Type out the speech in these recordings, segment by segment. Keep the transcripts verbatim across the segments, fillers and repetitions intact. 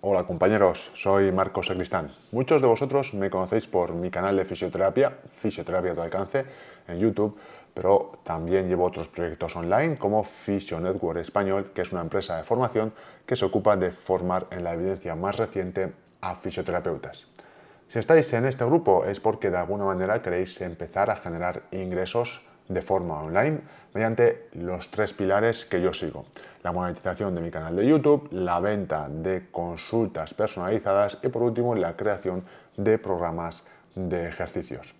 Hola compañeros, soy Marcos Sacristán. Muchos de vosotros me conocéis por mi canal de fisioterapia, Fisioterapia a tu alcance, en YouTube, pero también llevo otros proyectos online como Physio Network Español, que es una empresa de formación que se ocupa de formar en la evidencia más reciente a fisioterapeutas. Si estáis en este grupo es porque de alguna manera queréis empezar a generar ingresos de forma online mediante los tres pilares que yo sigo. La monetización de mi canal de YouTube, la venta de consultas personalizadas y por último la creación de programas de ejercicios.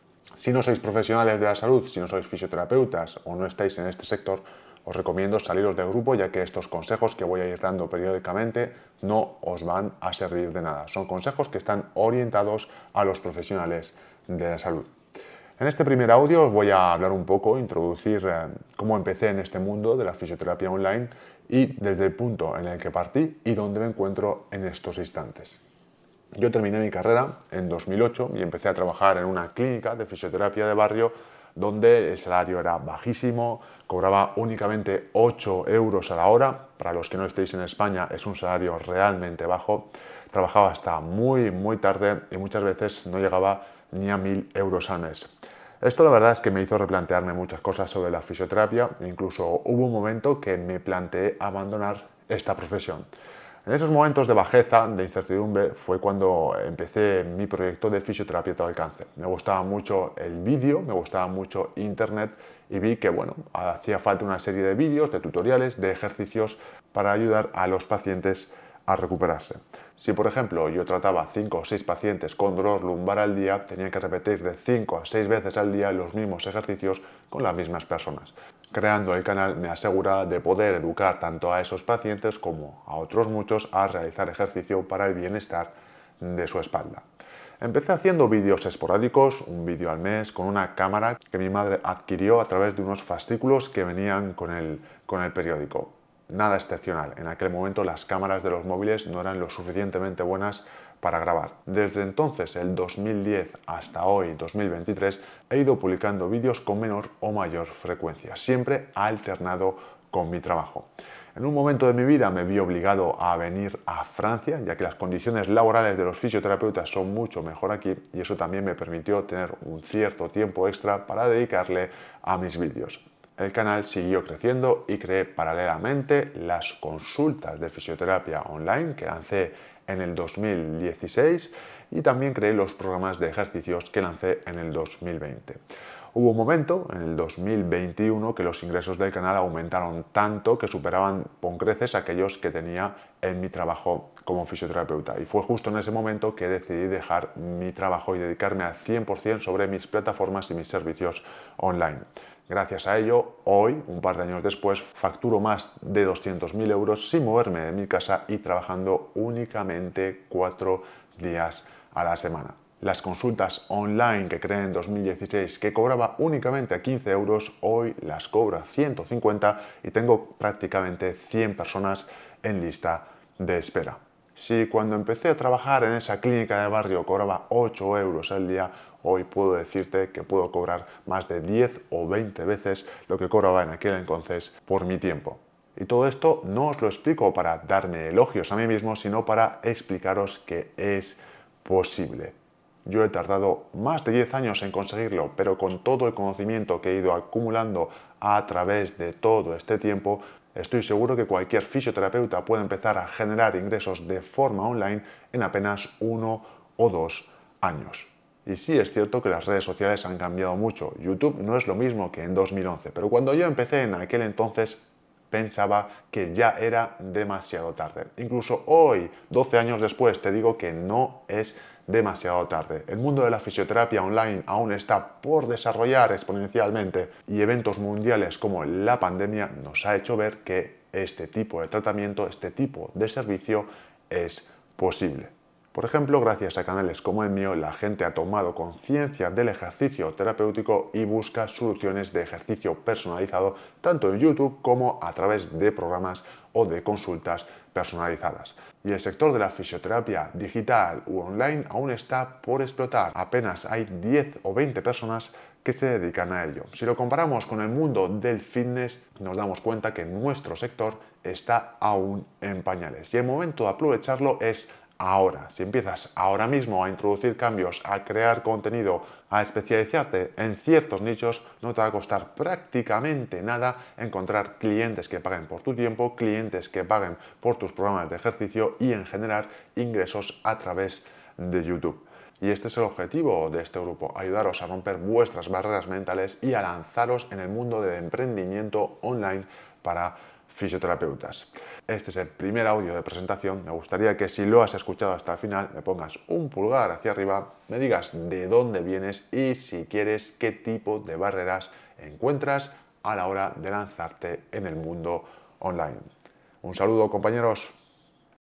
Si no sois profesionales de la salud, si no sois fisioterapeutas o no estáis en este sector, os recomiendo saliros del grupo, ya que estos consejos que voy a ir dando periódicamente no os van a servir de nada. Son consejos que están orientados a los profesionales de la salud. En este primer audio os voy a hablar un poco, introducir eh, cómo empecé en este mundo de la fisioterapia online y desde el punto en el que partí y dónde me encuentro en estos instantes. Yo terminé mi carrera en dos mil ocho y empecé a trabajar en una clínica de fisioterapia de barrio donde el salario era bajísimo, cobraba únicamente ocho euros a la hora. Para los que no estéis en España es un salario realmente bajo. Trabajaba hasta muy, muy tarde y muchas veces no llegaba ni a mil euros al mes. Esto la verdad es que me hizo replantearme muchas cosas sobre la fisioterapia e incluso hubo un momento que me planteé abandonar esta profesión. En esos momentos de bajeza, de incertidumbre, fue cuando empecé mi proyecto de fisioterapia a tu alcance. Me gustaba mucho el vídeo, me gustaba mucho internet y vi que bueno, hacía falta una serie de vídeos, de tutoriales, de ejercicios para ayudar a los pacientes a recuperarse. Si por ejemplo yo trataba cinco o seis pacientes con dolor lumbar al día, tenía que repetir de cinco a seis veces al día los mismos ejercicios con las mismas personas. Creando el canal me aseguraba de poder educar tanto a esos pacientes como a otros muchos a realizar ejercicio para el bienestar de su espalda. Empecé haciendo vídeos esporádicos, un vídeo al mes, con una cámara que mi madre adquirió a través de unos fascículos que venían con el, con el periódico. Nada excepcional. En aquel momento las cámaras de los móviles no eran lo suficientemente buenas para grabar. Desde entonces, el dos mil diez hasta hoy, dos mil veintitrés, he ido publicando vídeos con menor o mayor frecuencia, siempre alternado con mi trabajo. En un momento de mi vida me vi obligado a venir a Francia, ya que las condiciones laborales de los fisioterapeutas son mucho mejor aquí y eso también me permitió tener un cierto tiempo extra para dedicarle a mis vídeos. El canal siguió creciendo y creé paralelamente las consultas de fisioterapia online que lancé en el dos mil dieciséis y también creé los programas de ejercicios que lancé en el dos mil veinte. Hubo un momento, en el dos mil veintiuno, que los ingresos del canal aumentaron tanto que superaban con creces aquellos que tenía en mi trabajo como fisioterapeuta. Y fue justo en ese momento que decidí dejar mi trabajo y dedicarme al cien por cien sobre mis plataformas y mis servicios online. Gracias a ello, hoy, un par de años después, facturo más de doscientos mil euros sin moverme de mi casa y trabajando únicamente cuatro días a la semana. Las consultas online que creé en dos mil dieciséis, que cobraba únicamente quince euros, hoy las cobro a ciento cincuenta y tengo prácticamente cien personas en lista de espera. Si cuando empecé a trabajar en esa clínica de barrio cobraba ocho euros al día, hoy puedo decirte que puedo cobrar más de diez o veinte veces lo que cobraba en aquel entonces por mi tiempo. Y todo esto no os lo explico para darme elogios a mí mismo, sino para explicaros que es posible. Yo he tardado más de diez años en conseguirlo, pero con todo el conocimiento que he ido acumulando a través de todo este tiempo, estoy seguro que cualquier fisioterapeuta puede empezar a generar ingresos de forma online en apenas uno o dos años. Y sí es cierto que las redes sociales han cambiado mucho. YouTube no es lo mismo que en dos mil once, pero cuando yo empecé en aquel entonces pensaba que ya era demasiado tarde. Incluso hoy, doce años después, te digo que no es demasiado tarde. El mundo de la fisioterapia online aún está por desarrollar exponencialmente y eventos mundiales como la pandemia nos ha hecho ver que este tipo de tratamiento, este tipo de servicio es posible. Por ejemplo, gracias a canales como el mío, la gente ha tomado conciencia del ejercicio terapéutico y busca soluciones de ejercicio personalizado tanto en YouTube como a través de programas o de consultas personalizadas. Y el sector de la fisioterapia digital u online aún está por explotar. Apenas hay diez o veinte personas que se dedican a ello. Si lo comparamos con el mundo del fitness, nos damos cuenta que nuestro sector está aún en pañales. Y el momento de aprovecharlo es ahora. Si empiezas ahora mismo a introducir cambios, a crear contenido, a especializarte en ciertos nichos, no te va a costar prácticamente nada encontrar clientes que paguen por tu tiempo, clientes que paguen por tus programas de ejercicio y en generar ingresos a través de YouTube. Y este es el objetivo de este grupo, ayudaros a romper vuestras barreras mentales y a lanzaros en el mundo del emprendimiento online para fisioterapeutas. Este es el primer audio de presentación. Me gustaría que si lo has escuchado hasta el final me pongas un pulgar hacia arriba, me digas de dónde vienes y si quieres qué tipo de barreras encuentras a la hora de lanzarte en el mundo online. Un saludo, compañeros.